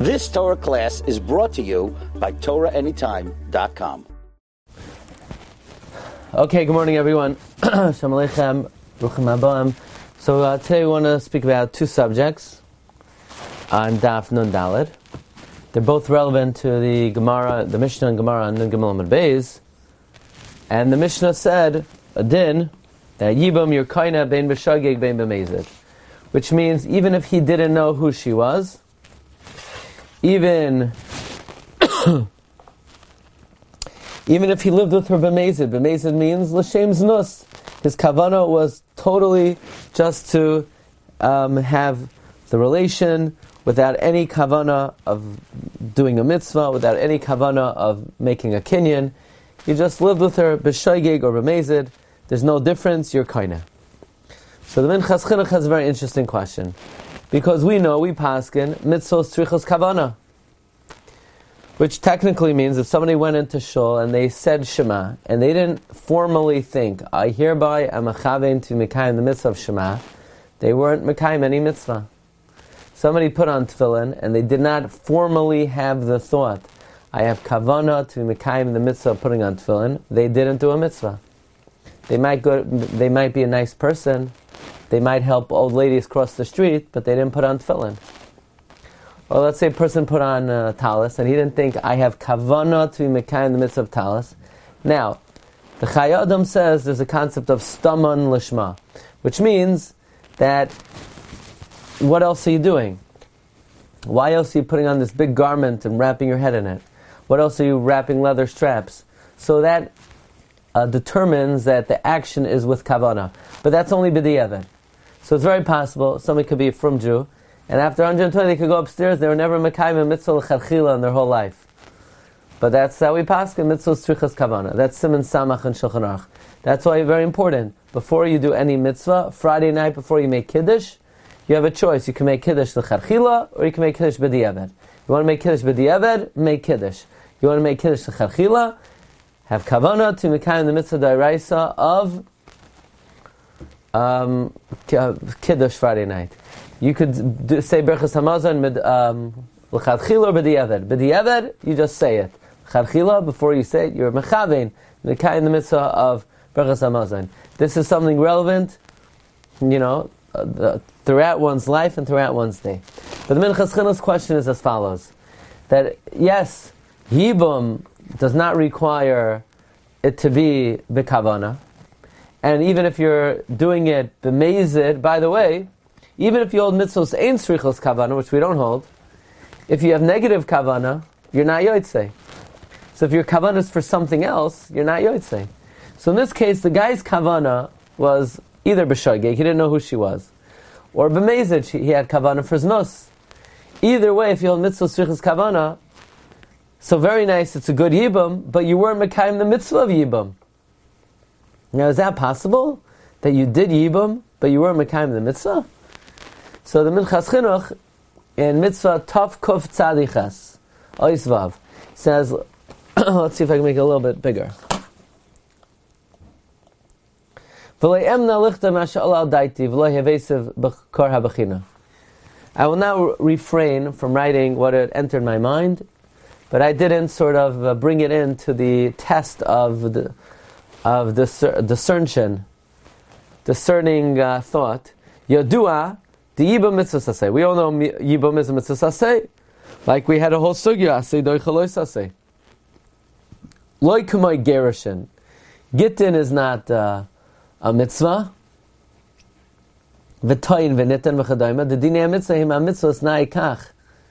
This Torah class is brought to you by TorahAnytime.com. Okay, good morning, everyone. Shalom Aleichem, Ruchim Habayim. So today we want to speak about two subjects on Daf Nun Daled. They're both relevant to the Gemara, the Mishnah and Gemara on Nun Gimel Amud Beis. And the Mishnah said a din that Yibam Yerkaina bein b'shageg bein b'mezid, which means even if he didn't know who she was, even if he lived with her b'mezid means l'shem znus. His kavanah was totally just to have the relation without any kavanah of doing a mitzvah, without any kavanah of making a kinyan. He just lived with her b'shoigeg or b'mezid. There's no difference, you're kaina. So the Minchas Chinuch has a very interesting question. Because we paskin, mitzvos tzrichos kavanah. Which technically means if somebody went into shul and they said Shema, and they didn't formally think, I hereby am a chavein to mekayim the mitzvah of Shema, they weren't mekayim any mitzvah. Somebody put on tefillin, and they did not formally have the thought, I have kavanah to mekayim the mitzvah of putting on tefillin, they didn't do a mitzvah. They might be a nice person, they might help old ladies cross the street, but they didn't put on tefillin. Or let's say a person put on talis, and he didn't think, I have kavanah to be mekayim the mitzvah of talis. Now, the Chayei Adam says there's a concept of staman lishma, which means that, what else are you doing? Why else are you putting on this big garment and wrapping your head in it? What else are you wrapping leather straps? So that determines that the action is with kavanah. But that's only b'diavad. So it's very possible somebody could be a frum Jew, and after 120 they could go upstairs, they were never mekayim a mitzvah l'chadchila in their whole life. But that's how we paskin mitzvah tzrichas kavanah. That's Siman Samach and Shulchan Aruch. That's why it's very important. Before you do any mitzvah, Friday night before you make kiddush, you have a choice. You can make kiddush l'chadchila, or you can make kiddush b'diavad. You want to make kiddush b'diavad, make kiddush. You want to make kiddush l'chadchila, have kavanah to mekayim the mitzvah d'oraisa of kiddush Friday night. You could say Berachas Hamazon l'chadchila or b'diavad. B'diavad, you just say it. L'chadchila, before you say it, you're mechavein, mekayim the mitzvah of Berachas Hamazon. This is something relevant, throughout one's life and throughout one's day. But the Minchas Chinuch's question is as follows: that yes, Yibum does not require it to be b'kavana, and even if you're doing it b'mezid, by the way, even if you hold mitzvos ein tzrichos kavana, which we don't hold, if you have negative kavana, you're not yotzei. So if your kavana is for something else, you're not yotzei. So in this case, the guy's kavana was either b'shogeg, he didn't know who she was, or b'mezid, he had kavana for znus. Either way, if you hold mitzvos tzrichos kavana, so very nice, it's a good yibum, but you weren't mekayim the mitzvah of yibum. Now, is that possible? That you did yibum, but you weren't mekayim the mitzvah? So the Minchas Chinuch, in mitzvah Tov Kuf Tzadichas, Ois Vav, says, let's see if I can make it a little bit bigger. I will now refrain from writing what had entered my mind, but I didn't sort of bring it into the test of discerning thought. Yodua, the Yibam mitzvah saseh. We all know Yibam is a mitzvah saseh. Like we had a whole sugya, aseh doichaloi saseh. Loi kumai gerushin. Gittin is not a mitzvah. V'toyin v'nitten v'chadayma. The dinei mitzvah him a mitzvah snai kach.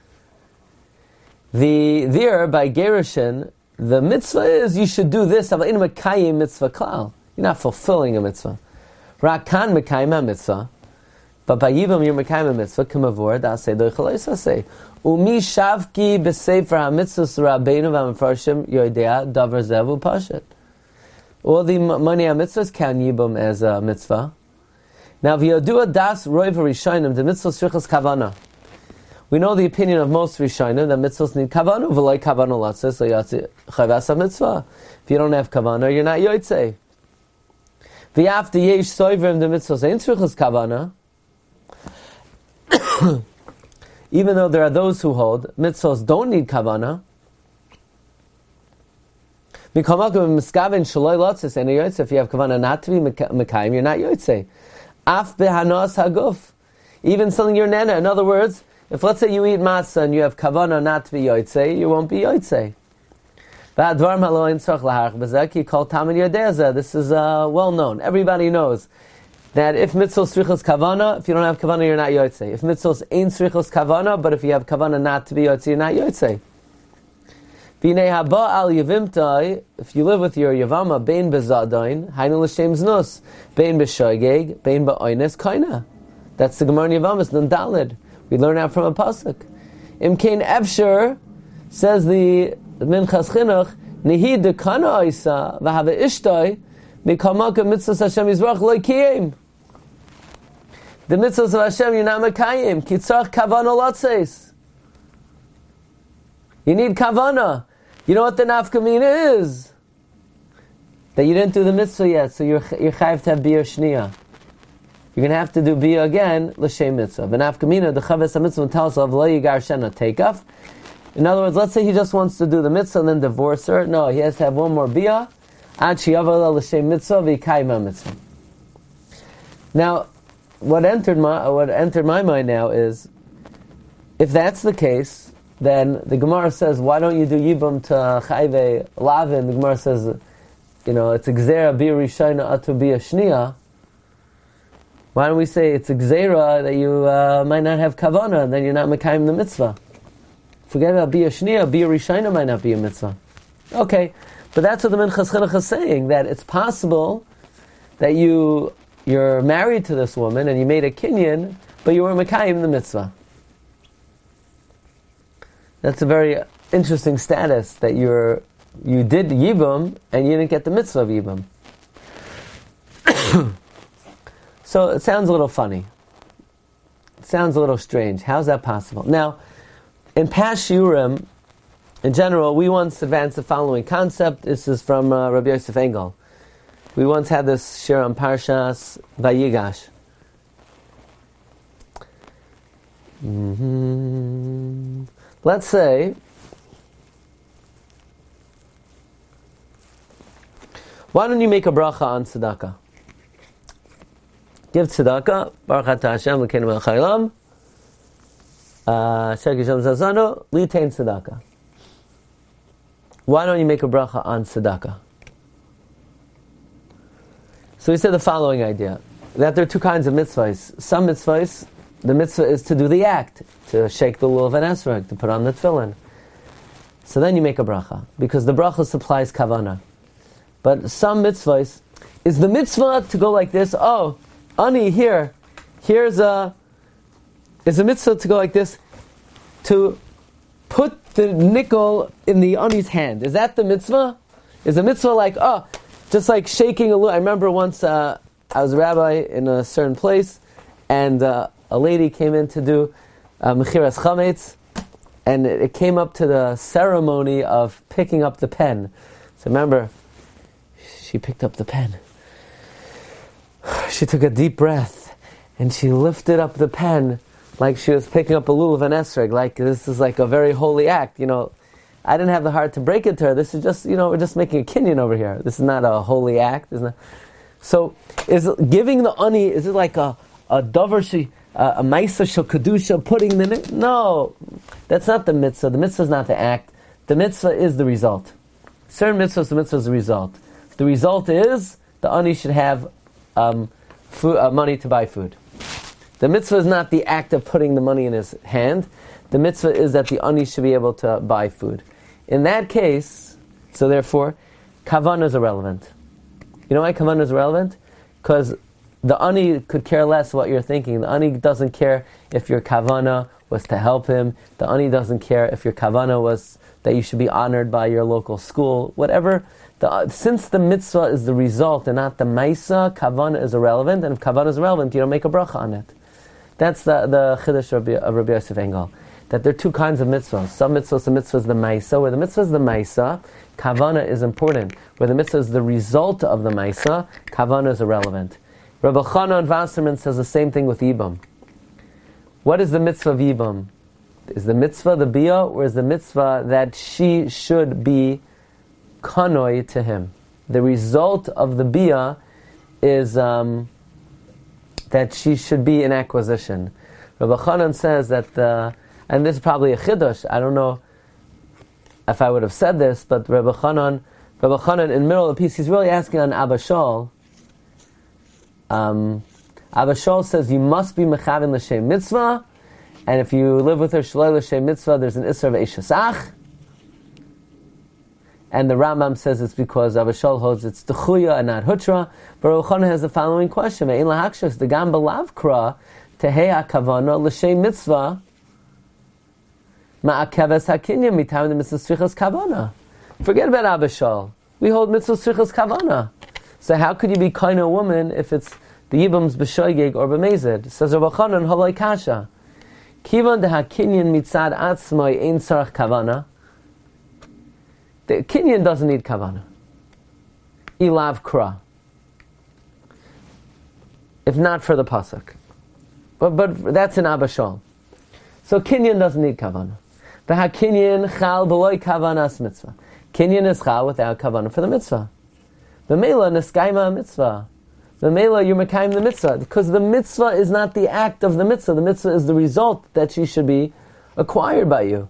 There, by gerushin, the mitzvah is you should do this. You're not fulfilling a mitzvah. Rakan mekayim a mitzvah. But by Yibam you're mekayim a mitzvah. K'mavor da'aseh doichaloi saseh. Umi shavki b'sefer ha-mitzvah s'rabbeinu v'amfarshim yoidea davar zevu pashet. All the money ha-mitzvahs count Yibam as a mitzvah. Now v'yodua das roiv ha-rishonim the mitzvah tzrichas kavana. We know the opinion of most Rishonim that mitzvahs need kavana. V'loi kavana latzeh so yatsi chayvas ha-mitzvah. If you don't have kavana, you're not yotzei. V'yafta yesh soivrim the mitzvahs ein tzrichas kavana. even though there are those who hold mitzvahs don't need kavana. If you have kavana not to be mekayim, you're not yotzei. Af behanos haguf, even selling your nana. In other words, if let's say you eat matzah and you have kavana not to be yotzei, you won't be yotzei. This is well known. Everybody knows that if mitzvah strichos kavana, if you don't have kavana, you're not yotzei. If mitzvah ain't strichos kavana, but if you have kavana not to be yotzei, you're not yotzei. If you live with your yavama, bein bezadain, hainu l'shem znus, bein b'shoigeg, bein ba'oines kaina. That's the Gemara in Yavamas, Nun Daled. We learn out from a pasuk. Imkein Efsher, says the Minchas Chinuch, Nihi dekana oisa, v'have ishtoi, mikamaka mitzvahs Hashem Yisbarach lo kiyim. The mitzvahs of Hashem you're not mekayim, ki tzarach kavana lotzeis. You need kavana. You know what the nafkamina is? That you didn't do the mitzvah yet, so you're chayiv to have biyah shniya. You're going to have to do biyah again, l'shem mitzvah. The nafkamina, the chaves ha-mitzvah tells of lo yigar shena takeoff. In other words, let's say he just wants to do the mitzvah and then divorce her. No, he has to have one more biyah. Ad sheyavala l'shem mitzvah v'yikayim ha-mitzvah. Now, what entered my mind now is, if that's the case, then the Gemara says, why don't you do Yibam to Chayve Lavin? The Gemara says, it's Gzera Bia Rishayna Atu Bia Shniya. Why don't we say it's Gzera that you might not have Kavana, and then you're not Mekayim the mitzvah? Forget about Bia Shniya, Bia Rishayna might not be a mitzvah. Okay, but that's what the Minchas Chinuch is saying, that it's possible that you're married to this woman and you made a kinyan, but you were Mekayim the mitzvah. That's a very interesting status, that you did Yibam and you didn't get the mitzvah of Yibam. So it sounds a little funny. It sounds a little strange. How's that possible? Now, in past shiurim, in general, we once advanced the following concept. This is from Rabbi Yosef Engel. We once had this shir on Parshas Vayigash. Let's say, why don't you make a bracha on tzedakah? Give tzedakah, Baruch atah Hashem l'keinu melech haolam, Shek Yishem zazanu, litain tzedakah. Why don't you make a bracha on tzedakah? So we said the following idea, that there are two kinds of mitzvahs. Some mitzvahs, the mitzvah is to do the act, to shake the lulav and esrog, to put on the tefillin. So then you make a bracha, because the bracha supplies kavana. But some mitzvahs, is the mitzvah to go like this, oh, Ani, is a mitzvah to go like this, to put the nickel in the Ani's hand. Is that the mitzvah? Is the mitzvah like, just like shaking a lulav? I remember once I was a rabbi in a certain place, and a lady came in to do mechiras chametz, and it came up to the ceremony of picking up the pen. So remember, she picked up the pen. She took a deep breath, and she lifted up the pen like she was picking up a lulav and esrog, like this is like a very holy act. I didn't have the heart to break it to her. This is just, we're just making a kinyan over here. This is not a holy act. So, is giving the ani, is it like a davar a maisa shel kedusha, putting the no, that's not the mitzvah. The mitzvah is not the act. The mitzvah is the result. Certain mitzvahs, the mitzvah is the result. The result is the ani should have money to buy food. The mitzvah is not the act of putting the money in his hand. The mitzvah is that the ani should be able to buy food. In that case, so therefore, kavanah is irrelevant. You know why kavanah is irrelevant? Because the ani could care less what you're thinking. The ani doesn't care if your kavanah was to help him. The ani doesn't care if your kavanah was that you should be honored by your local school. Whatever. Since the mitzvah is the result and not the maisa, kavanah is irrelevant. And if kavanah is irrelevant, you don't make a bracha on it. That's the chiddush of Rabbi Yosef Engel. That there are two kinds of mitzvahs. Some mitzvahs, the mitzvah is the maisa. Where the mitzvah is the maisa, kavanah is important. Where the mitzvah is the result of the maisa, kavanah is irrelevant. Rabbi Chanan Wasserman says the same thing with Yibam. What is the mitzvah of Yibam? Is the mitzvah the bia, or is the mitzvah that she should be kanoi to him? The result of the bia is that she should be in acquisition. Rabbi Chanan says that, and this is probably a chiddush, I don't know if I would have said this, but Rabbi Chanan in the middle of the piece, he's really asking on Abba Shaul. Abba Shaul says you must be mechavin l'shem mitzvah, and if you live with her shalei l'shem mitzvah, there's an isra of eishasach. And the Rambam says it's because Abba Shaul holds it's techuya and not hutra. But Rabbi Chanan has the following question: Ein lahakshus the gam belavkra tehei hakavana l'shem mitzvah ma'akeves hakinyan mitam the mitzvah strichas kavana. Forget about Abba Shaul. We hold mitzvah strichas kavana. So how could you be kind of a woman if it's the yibam's b'shoigeg or b'mezid? Says Rabbi Chanan haloi kasha. Kivan de hakinyan mitzad atzmai ein tzarach kavana. The kinyan doesn't need kavana. Ilav kra. If not for the pasuk. But that's in Abba Shaul. So kinyan doesn't need kavana. The hakinyan chal b'loi kavanas mitzvah. Kinyan is chal without kavana for the mitzvah. The mela neskaima mitzvah. The mela you're mekayim the mitzvah. Because the mitzvah is not the act of the mitzvah. The mitzvah is the result that she should be acquired by you.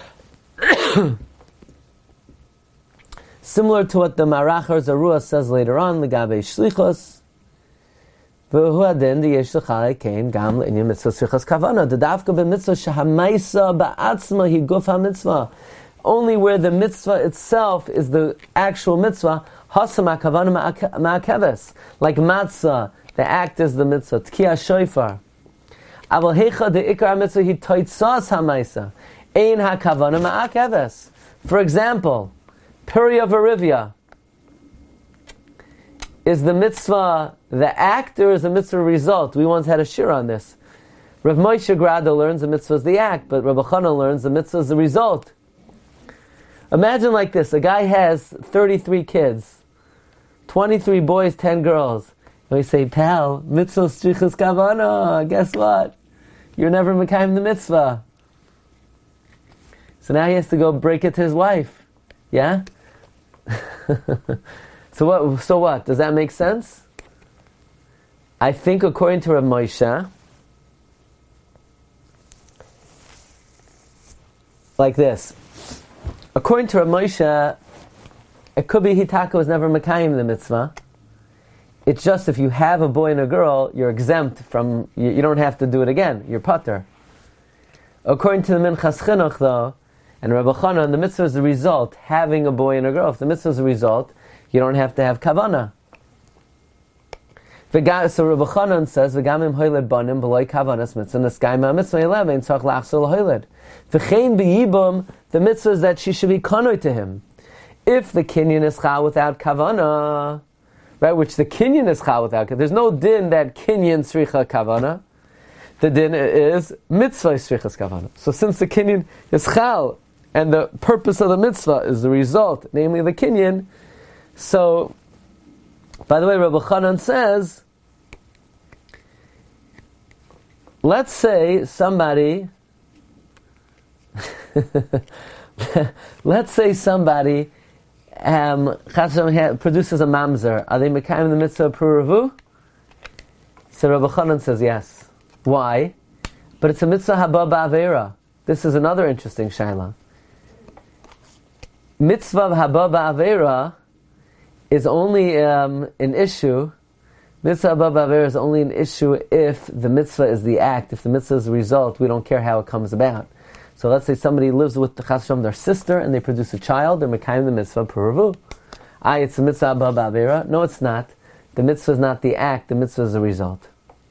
Similar to what the Marachar Zarua says later on, L'gabe Shlichos, V'hu adin the yesh l'chalei kein gam l'inyan mitzvah shlichos kavana. The dafka b'mitzvah shehamaisa ba'atzma hi guf ha-mitzvah. Only where the mitzvah itself is the actual mitzvah, hasam ha-kavana ma'akeves. Like matzah, the act is the mitzvah. Tkiya shofar. Aval hecha the ikar mitzvah hi toitzas ha-maisa. Ein ha-kavana ma'akeves. For example, Piriya Varivya. Is the mitzvah the act or is the mitzvah result? We once had a shir on this. Rav Moshe Grado learns the mitzvah is the act, but Rabbi Chanan learns the mitzvah is the result. Imagine like this, a guy has 33 kids, 23 boys, 10 girls. And we say, pal, mitzvah strichas kavana, guess what? You're never mekayim the mitzvah. So now he has to go break it to his wife. Yeah? So what? Does that make sense? I think according to Rav Moshe, like this. According to Rav Moshe, it could be Hitaka was never Mekayim the mitzvah. It's just if you have a boy and a girl, you're exempt from, you don't have to do it again. You're pater. According to the Minchas Chinuch though, and Rabbi Chanan, the mitzvah is the result, having a boy and a girl. If the mitzvah is the result, you don't have to have kavana. So Rabbi Chanan says, "V'gamim hoyled banim b'loy kavanas mitzvah neskaima mitzvah eleven tzach lachsul hoyled." V'chein b'yibum, the mitzvah is that she should be kanoi to him. If the kinyan is chal without kavana, right, which the kinyan is chal without, there's no din that kinyan sricha kavana. The din is mitzvah srichas kavana. So since the kinyan is chal, and the purpose of the mitzvah is the result, namely the kinyan. So, by the way, Rabbi Chanan says, let's say somebody produces a mamzer. Are they mekayim the mitzvah puravu? So Rabbi Chanan says yes. Why? But it's a mitzvah haba ba'avera. This is another interesting shaila. Mitzvah haba ba'avera is only an issue. Mitzvah haba ba'avera is only an issue if the mitzvah is the act. If the mitzvah is the result, we don't care how it comes about. So let's say somebody lives with the chas v'shalom, their sister, and they produce a child. They're mekayim the mitzvah puravu. It's a mitzvah haba ba'avera. No, it's not. The mitzvah is not the act. The mitzvah is the result.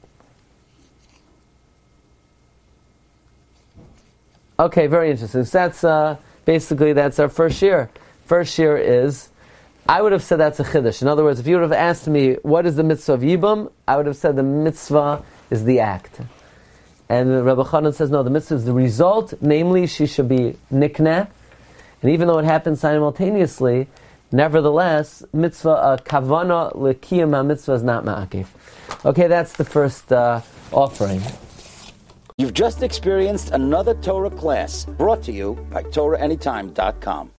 Okay, very interesting. So that's basically that's our first year. First year is, I would have said that's a chiddush. In other words, if you would have asked me what is the mitzvah of yibum, I would have said the mitzvah is the act. And Rabbi Chanan says no, the mitzvah is the result. Namely, she should be nikneh. And even though it happens simultaneously, nevertheless, mitzvah kavana l'kiyam ha-mitzvah is not ma'akev. Okay, that's the first offering. You've just experienced another Torah class brought to you by TorahAnytime.com.